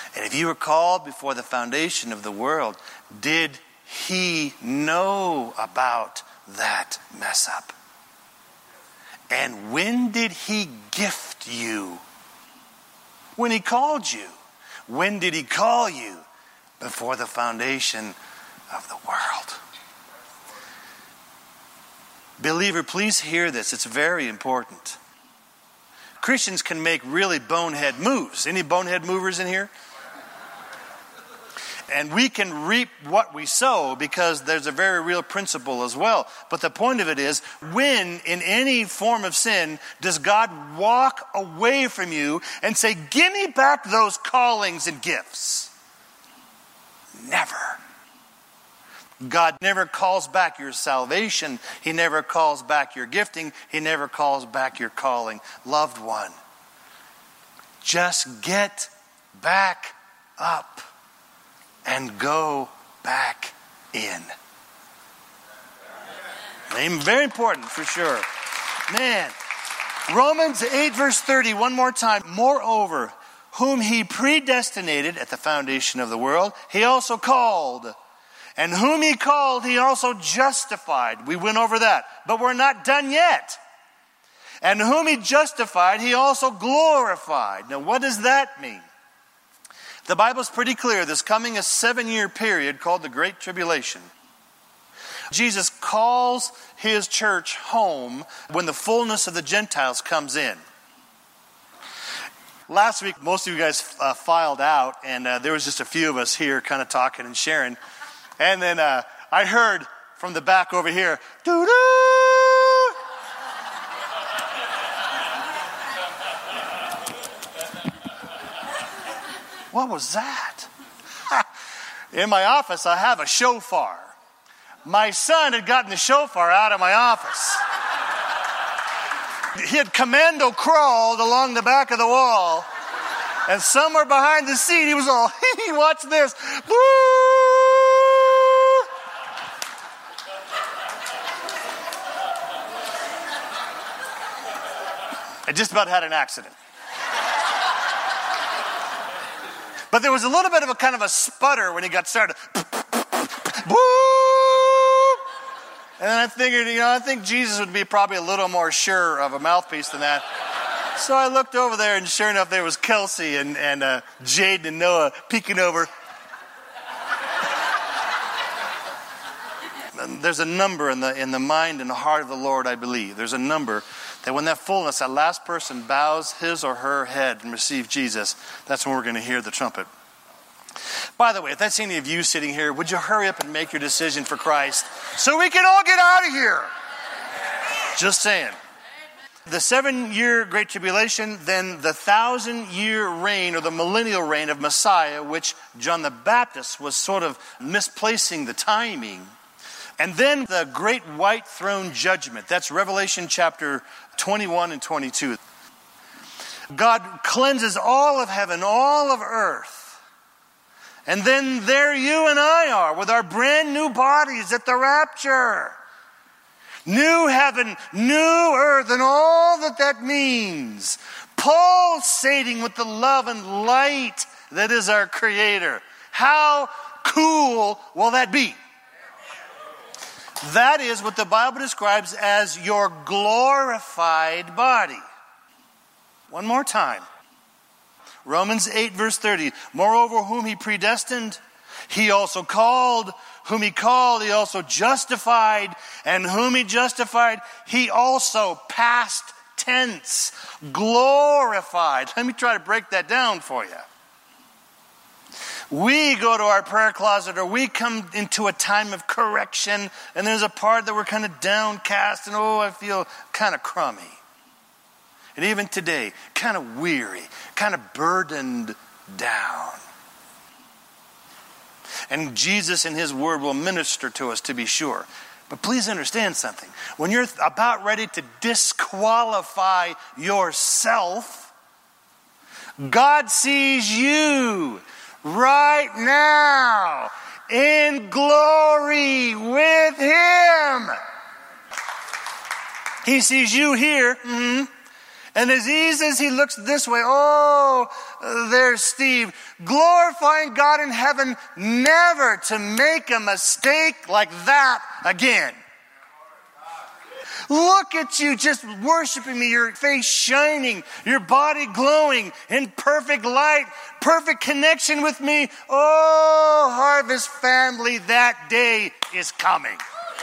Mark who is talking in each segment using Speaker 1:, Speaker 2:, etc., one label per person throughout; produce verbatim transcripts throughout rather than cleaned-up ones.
Speaker 1: And if you were called before the foundation of the world, did he know about that mess up? And when did he gift you? When he called you. When did he call you? Before the foundation of the world. Believer, please hear this. It's very important. Christians can make really bonehead moves. Any bonehead movers in here? And we can reap what we sow, because there's a very real principle as well. But the point of it is, when in any form of sin does God walk away from you and say, give me back those callings and gifts? Never. God never calls back your salvation. He never calls back your gifting. He never calls back your calling. Loved one, just get back up and go back in. Amen. Very important for sure. Man, Romans eight verse thirty, one more time. Moreover, whom he predestinated at the foundation of the world, he also called. And whom he called, he also justified. We went over that. But we're not done yet. And whom he justified, he also glorified. Now, what does that mean? The Bible's pretty clear. There's coming a seven-year period called the Great Tribulation. Jesus calls his church home when the fullness of the Gentiles comes in. Last week, most of you guys uh, filed out, and uh, there was just a few of us here kind of talking and sharing. And then uh, I heard from the back over here, doo-doo! What was that? In my office, I have a shofar. My son had gotten the shofar out of my office. He had commando crawled along the back of the wall. And somewhere behind the seat, he was all, watch this. Woo! I just about had an accident. But there was a little bit of a kind of a sputter when he got started. Woo! And then I figured, you know, I think Jesus would be probably a little more sure of a mouthpiece than that. So I looked over there, and sure enough, there was Kelsey and, and uh, Jade and Noah peeking over. And there's a number in the in the mind and the heart of the Lord, I believe. There's a number that when that fullness, that last person bows his or her head and receives Jesus, that's when we're going to hear the trumpet. By the way, if that's any of you sitting here, would you hurry up and make your decision for Christ so we can all get out of here? Just saying. The seven-year Great Tribulation, then the thousand-year reign or the millennial reign of Messiah, which John the Baptist was sort of misplacing the timing. And then the great white throne judgment. That's Revelation chapter twenty-one and twenty-two. God cleanses all of heaven, all of earth. And then there you and I are with our brand new bodies at the rapture. New heaven, new earth, and all that that means. Pulsating with the love and light that is our Creator. How cool will that be? That is what the Bible describes as your glorified body. One more time. Romans eight verse thirty. Moreover, whom he predestined, he also called. Whom he called, he also justified. And whom he justified, he also, past tense, glorified. Let me try to break that down for you. We go to our prayer closet, or we come into a time of correction, and there's a part that we're kind of downcast, and oh, I feel kind of crummy. And even today, kind of weary, kind of burdened down. And Jesus in his word will minister to us, to be sure. But please understand something. When you're about ready to disqualify yourself, God sees you right now in glory with him. He sees you here, mm-hmm, And as easy as he looks this way, oh, there's Steve, glorifying God in heaven, never to make a mistake like that again. Look at you just worshiping me, your face shining, your body glowing in perfect light, perfect connection with me. Oh, Harvest family, that day is coming.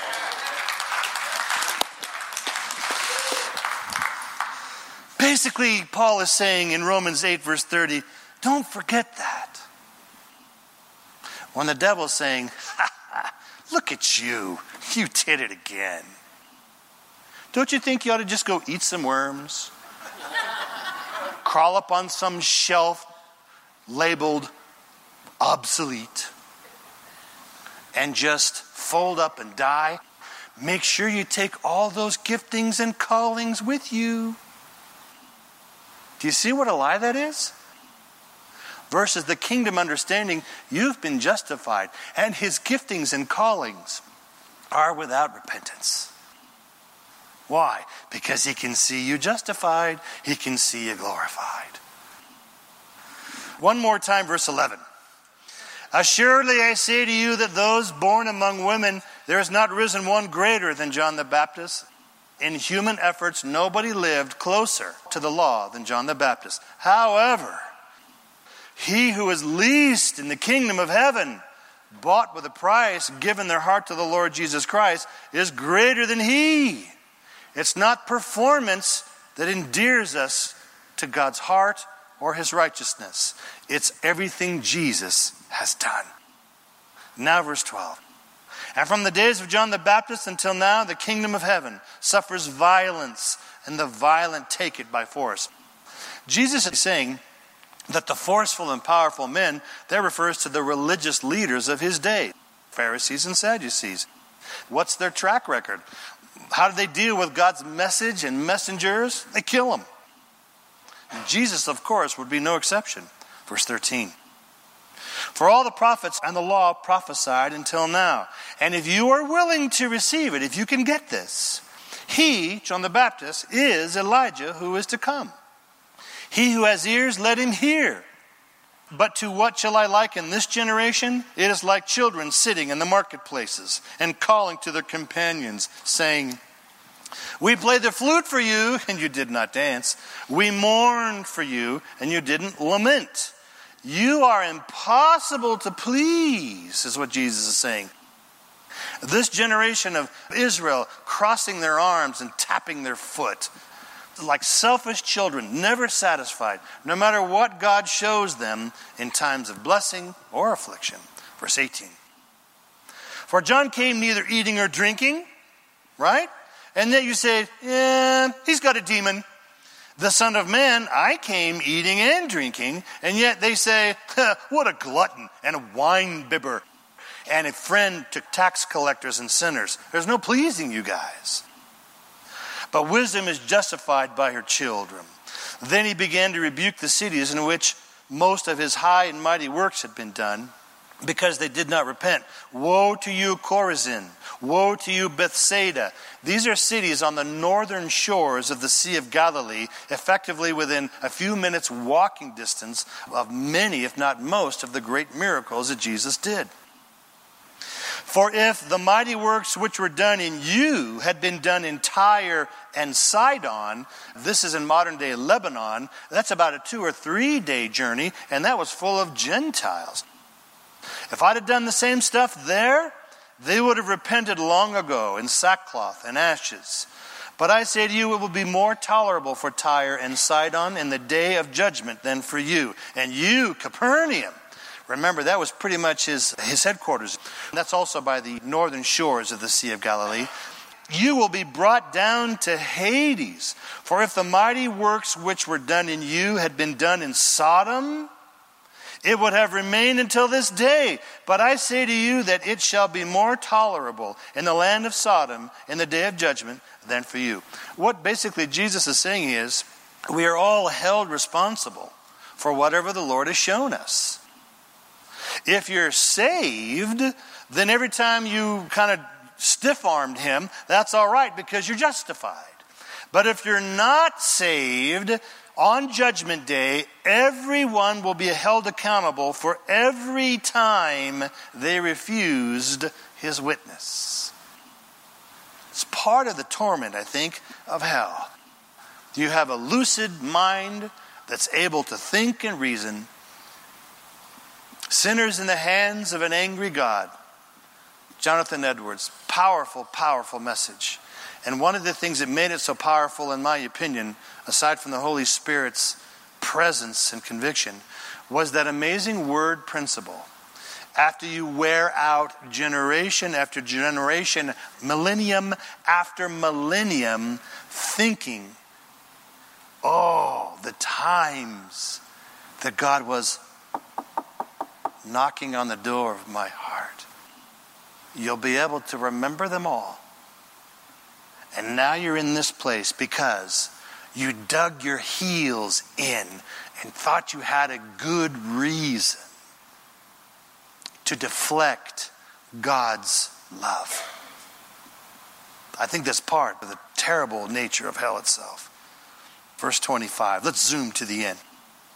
Speaker 1: Basically, Paul is saying in Romans eight, verse thirty, don't forget that. When the devil's saying, ha, ha, look at you, you did it again. Don't you think you ought to just go eat some worms? Crawl up on some shelf labeled obsolete and just fold up and die? Make sure you take all those giftings and callings with you. Do you see what a lie that is? Versus the kingdom understanding, you've been justified, and his giftings and callings are without repentance. Why? Because he can see you justified. He can see you glorified. One more time, verse eleven. Assuredly I say to you that those born among women, there has not risen one greater than John the Baptist. In human efforts, nobody lived closer to the law than John the Baptist. However, he who is least in the kingdom of heaven, bought with a price, given their heart to the Lord Jesus Christ, is greater than he. It's not performance that endears us to God's heart or his righteousness. It's everything Jesus has done. Now verse twelve. And from the days of John the Baptist until now, the kingdom of heaven suffers violence, and the violent take it by force. Jesus is saying that the forceful and powerful men, that refers to the religious leaders of his day, Pharisees and Sadducees. What's their track record? How do they deal with God's message and messengers? They kill them. And Jesus, of course, would be no exception. Verse thirteen. For all the prophets and the law prophesied until now. And if you are willing to receive it, if you can get this, he, John the Baptist, is Elijah who is to come. He who has ears, let him hear. But to what shall I liken this generation? It is like children sitting in the marketplaces and calling to their companions, saying, we played the flute for you, and you did not dance. We mourned for you, and you didn't lament. You are impossible to please, is what Jesus is saying. This generation of Israel crossing their arms and tapping their foot, like selfish children, never satisfied, no matter what God shows them in times of blessing or affliction. Verse eighteen. For John came neither eating or drinking, right? And then you say, yeah, he's got a demon. The Son of Man, I came eating and drinking, and yet they say, what a glutton and a wine bibber and a friend to tax collectors and sinners. There's no pleasing you guys. But wisdom is justified by her children. Then he began to rebuke the cities in which most of his high and mighty works had been done, because they did not repent. Woe to you, Chorazin! Woe to you, Bethsaida! These are cities on the northern shores of the Sea of Galilee, effectively within a few minutes walking distance of many, if not most, of the great miracles that Jesus did. For if the mighty works which were done in you had been done in Tyre and Sidon, this is in modern day Lebanon, that's about a two or three day journey, and that was full of Gentiles. If I'd have done the same stuff there, they would have repented long ago in sackcloth and ashes. But I say to you, it will be more tolerable for Tyre and Sidon in the day of judgment than for you. And you, Capernaum, remember that was pretty much his, his headquarters. That's also by the northern shores of the Sea of Galilee. You will be brought down to Hades. For if the mighty works which were done in you had been done in Sodom, it would have remained until this day. But I say to you that it shall be more tolerable in the land of Sodom in the day of judgment than for you. What basically Jesus is saying is, we are all held responsible for whatever the Lord has shown us. If you're saved, then every time you kind of stiff-armed him, that's all right because you're justified. But if you're not saved, on Judgment Day, everyone will be held accountable for every time they refused his witness. It's part of the torment, I think, of hell. You have a lucid mind that's able to think and reason. Sinners in the hands of an angry God. Jonathan Edwards, powerful, powerful message. And one of the things that made it so powerful, in my opinion, aside from the Holy Spirit's presence and conviction, was that amazing word principle. After you wear out generation after generation, millennium after millennium, thinking, oh, the times that God was knocking on the door of my heart. You'll be able to remember them all. And now you're in this place because you dug your heels in and thought you had a good reason to deflect God's love. I think that's part of the terrible nature of hell itself. Verse twenty-five. Let's zoom to the end.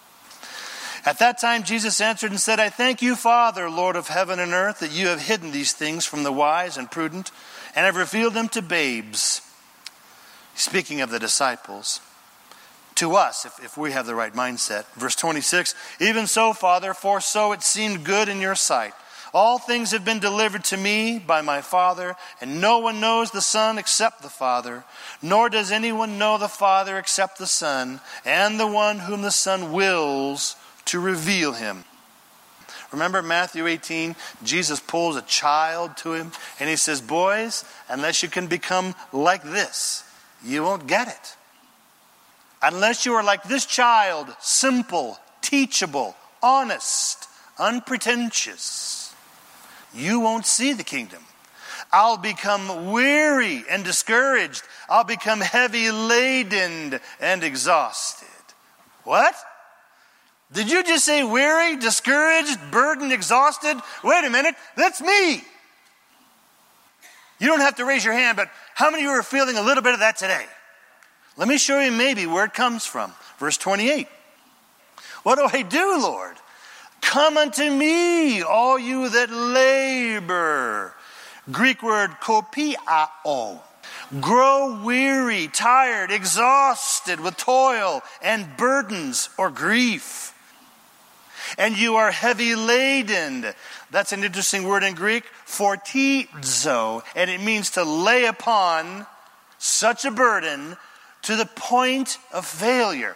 Speaker 1: At that time, Jesus answered and said, I thank you, Father, Lord of heaven and earth, that you have hidden these things from the wise and prudent and have revealed them to babes. Speaking of the disciples, to us, if, if we have the right mindset. Verse twenty-six, even so, Father, for so it seemed good in your sight. All things have been delivered to me by my Father, and no one knows the Son except the Father, nor does anyone know the Father except the Son, and the one whom the Son wills to reveal him. Remember Matthew eighteen, Jesus pulls a child to him, and he says, boys, unless you can become like this, you won't get it. Unless you are like this child, simple, teachable, honest, unpretentious, you won't see the kingdom. I'll become weary and discouraged. I'll become heavy laden and exhausted. What? Did you just say weary, discouraged, burdened, exhausted? Wait a minute, that's me. You don't have to raise your hand, but how many of you are feeling a little bit of that today? Let me show you maybe where it comes from. Verse twenty-eight. What do I do, Lord? Come unto me, all you that labor. Greek word kopiao. Grow weary, tired, exhausted with toil and burdens or grief. And you are heavy laden. That's an interesting word in Greek, fortizo. And it means to lay upon such a burden to the point of failure.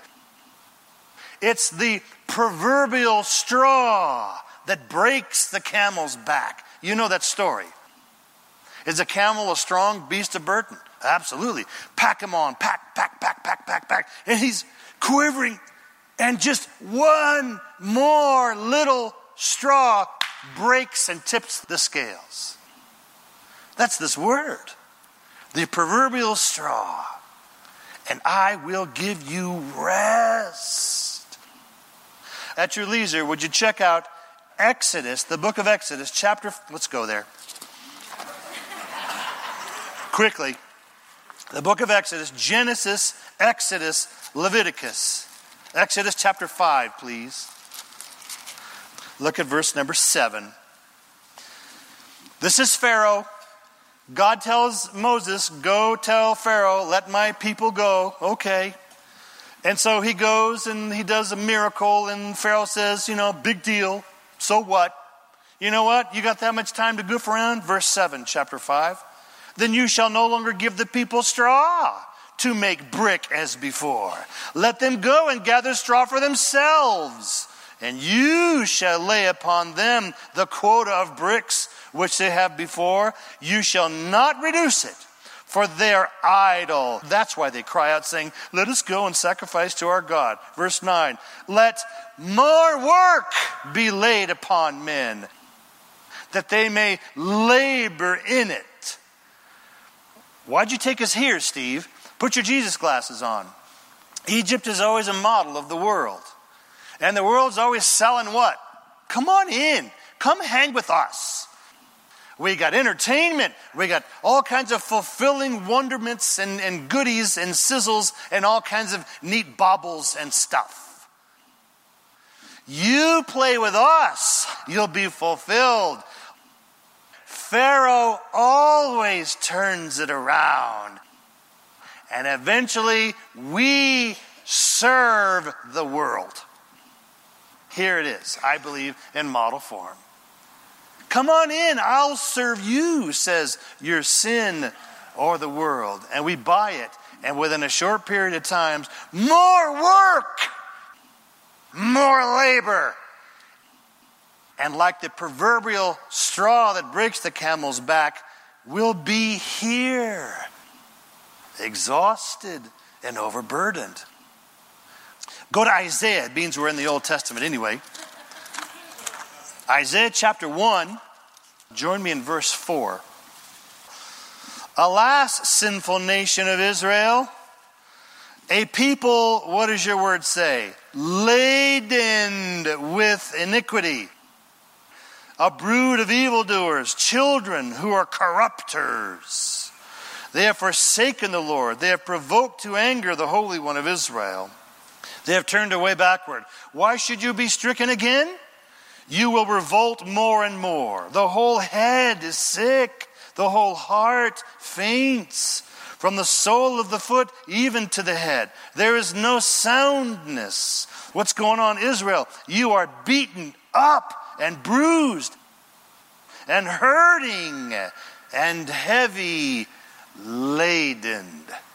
Speaker 1: It's the proverbial straw that breaks the camel's back. You know that story. Is a camel a strong beast of burden? Absolutely. Pack him on. Pack, pack, pack, pack, pack, pack. And he's quivering. And just one more little straw breaks and tips the scales. That's this word. The proverbial straw. And I will give you rest. At your leisure, would you check out Exodus, the book of Exodus, chapter... Let's go there. Quickly. The book of Exodus, Genesis, Exodus, Leviticus. Exodus chapter five, please. Look at verse number seven. This is Pharaoh. God tells Moses, go tell Pharaoh, let my people go. Okay. And so he goes and he does a miracle, and Pharaoh says, you know, big deal. So what? You know what? You got that much time to goof around? Verse seven, chapter five. Then you shall no longer give the people straw to make brick as before. Let them go and gather straw for themselves. And you shall lay upon them the quota of bricks which they have before. You shall not reduce it, for they are idle. That's why they cry out, saying, let us go and sacrifice to our God. Verse nine, let more work be laid upon men, that they may labor in it. Why'd you take us here, Steve? Put your Jesus glasses on. Egypt is always a model of the world. And the world's always selling what? Come on in. Come hang with us. We got entertainment. We got all kinds of fulfilling wonderments and, and goodies and sizzles and all kinds of neat baubles and stuff. You play with us, you'll be fulfilled. Pharaoh always turns it around. And eventually, we serve the world. Here it is, I believe, in model form. Come on in, I'll serve you, says your sin or the world. And we buy it. And within a short period of time, more work, more labor. And like the proverbial straw that breaks the camel's back, we'll be here, exhausted and overburdened. Go to Isaiah. It means we're in the Old Testament anyway. Isaiah chapter one. Join me in verse four. Alas, sinful nation of Israel, a people, what does your word say? Laden with iniquity. A brood of evildoers, children who are corrupters. They have forsaken the Lord. They have provoked to anger the Holy One of Israel. They have turned away backward. Why should you be stricken again? You will revolt more and more. The whole head is sick. The whole heart faints. From the sole of the foot even to the head. There is no soundness. What's going on, Israel? You are beaten up and bruised and hurting and heavy laden.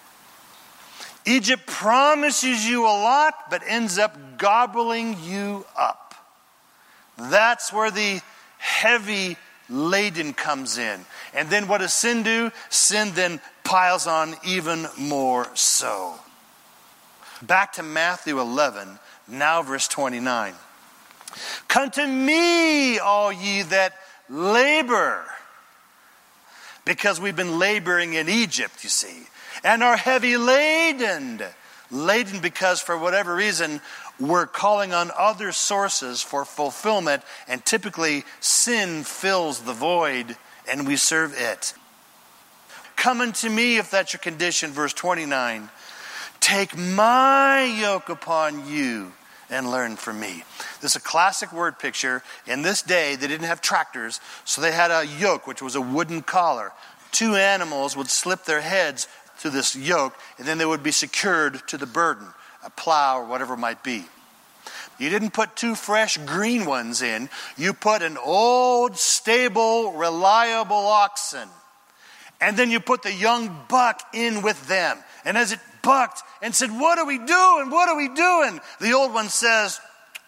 Speaker 1: Egypt promises you a lot, but ends up gobbling you up. That's where the heavy laden comes in. And then what does sin do? Sin then piles on even more so. Back to Matthew eleven, now verse twenty-nine. Come to me, all ye that labor. Because we've been laboring in Egypt, you see. And are heavy laden. Laden because for whatever reason, we're calling on other sources for fulfillment. And typically, sin fills the void and we serve it. Come unto me if that's your condition, verse twenty-nine. Take my yoke upon you and learn from me. This is a classic word picture. In this day, they didn't have tractors, so they had a yoke, which was a wooden collar. Two animals would slip their heads to this yoke, and then they would be secured to the burden, a plow or whatever it might be. You didn't put two fresh green ones in. You put an old, stable, reliable oxen. And then you put the young buck in with them. And as it bucked and said, what are we doing? What are we doing? The old one says,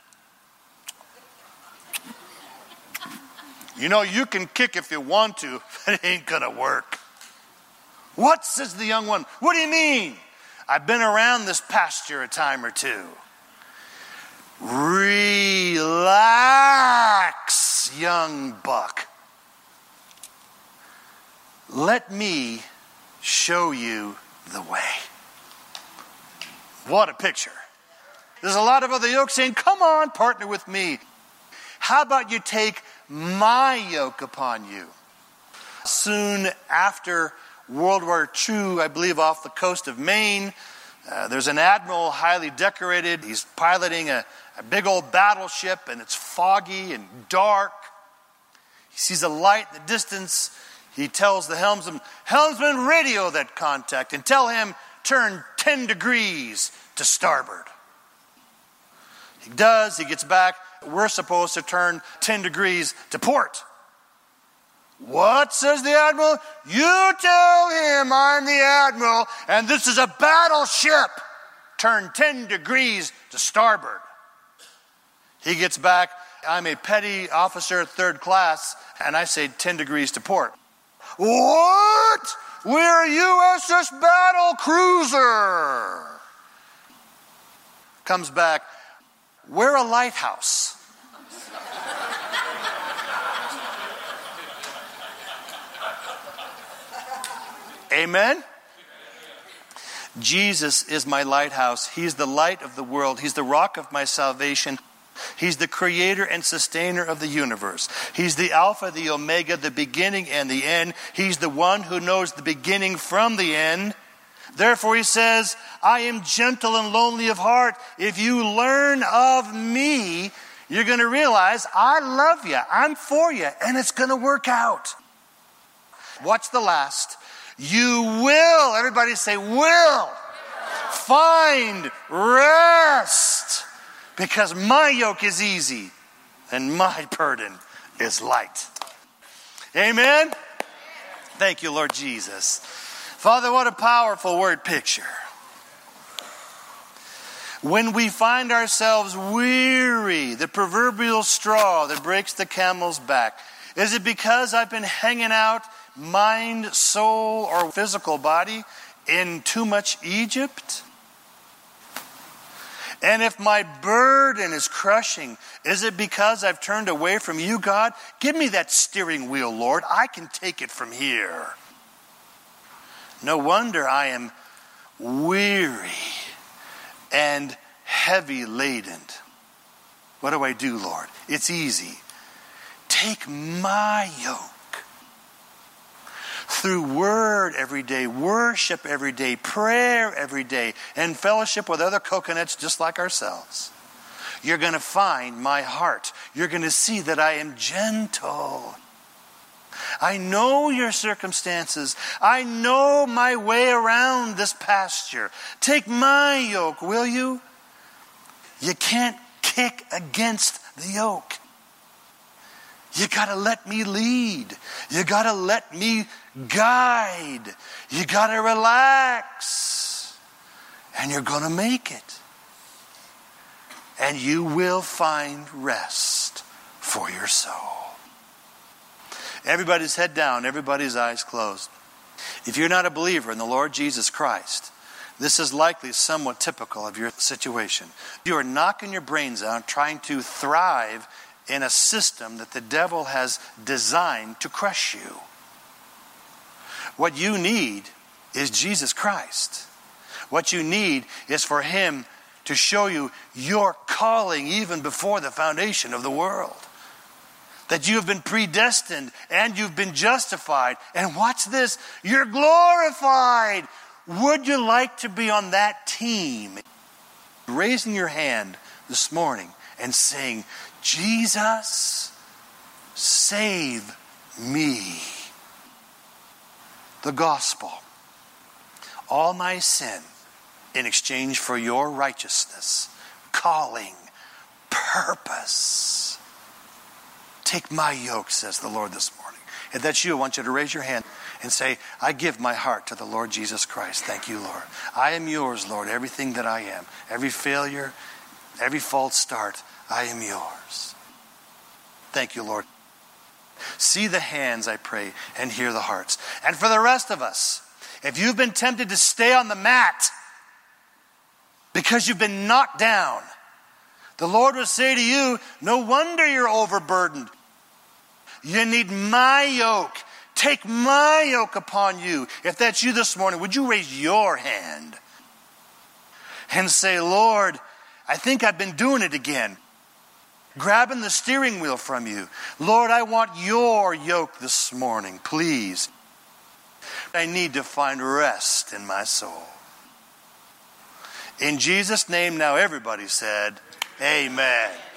Speaker 1: you know, you can kick if you want to, but it ain't going to work. What, says the young one? What do you mean? I've been around this pasture a time or two. Relax, young buck. Let me show you the way. What a picture. There's a lot of other yokes saying, come on, partner with me. How about you take my yoke upon you? Soon after World War Two, I believe off the coast of Maine, uh, there's an admiral highly decorated. He's piloting a, a big old battleship, and it's foggy and dark. He sees a light in the distance. He tells the helmsman, helmsman, radio that contact and tell him turn ten degrees to starboard. He does. He gets back. We're supposed to turn ten degrees to port. What, says the admiral? You tell him I'm the admiral and this is a battleship. Turn ten degrees to starboard. He gets back. I'm a petty officer, third class, and I say ten degrees to port. What? We're U S S Battle Cruiser. Comes back. We're a lighthouse. Amen? Jesus is my lighthouse. He's the light of the world. He's the rock of my salvation. He's the creator and sustainer of the universe. He's the Alpha, the Omega, the beginning and the end. He's the one who knows the beginning from the end. Therefore he says, I am gentle and lonely of heart. If you learn of me, you're going to realize I love you. I'm for you. And it's going to work out. Watch the last. You will, everybody say will, find rest. Because my yoke is easy and my burden is light. Amen? Thank you, Lord Jesus. Father, what a powerful word picture. When we find ourselves weary, the proverbial straw that breaks the camel's back, is it because I've been hanging out mind, soul, or physical body in too much Egypt? And if my burden is crushing, is it because I've turned away from you, God? Give me that steering wheel, Lord. I can take it from here. No wonder I am weary and heavy laden. What do I do, Lord? It's easy. Take my yoke. Through word every day, worship every day, prayer every day, and fellowship with other coconuts just like ourselves, you're going to find my heart. You're going to see that I am gentle. I know your circumstances. I know my way around this pasture. Take my yoke, will you? You can't kick against the yoke. You got to let me lead. You got to let me guide. You got to relax. And you're going to make it. And you will find rest for your soul. Everybody's head down, everybody's eyes closed. If you're not a believer in the Lord Jesus Christ, this is likely somewhat typical of your situation. You are knocking your brains out trying to thrive in a system that the devil has designed to crush you. What you need is Jesus Christ. What you need is for him to show you your calling even before the foundation of the world. That you have been predestined and you've been justified. And watch this, you're glorified. Would you like to be on that team? Raising your hand this morning and saying, Jesus, save me. The gospel. All my sin in exchange for your righteousness, calling, purpose. Take my yoke, says the Lord this morning. If that's you, I want you to raise your hand and say, I give my heart to the Lord Jesus Christ. Thank you, Lord. I am yours, Lord, everything that I am. Every failure, every false start, I am yours. Thank you, Lord. See the hands, I pray, and hear the hearts. And for the rest of us, if you've been tempted to stay on the mat because you've been knocked down, the Lord will say to you, no wonder you're overburdened. You need my yoke. Take my yoke upon you. If that's you this morning, would you raise your hand and say, Lord, I think I've been doing it again. Grabbing the steering wheel from you. Lord, I want your yoke this morning, please. I need to find rest in my soul. In Jesus' name, now everybody said, amen.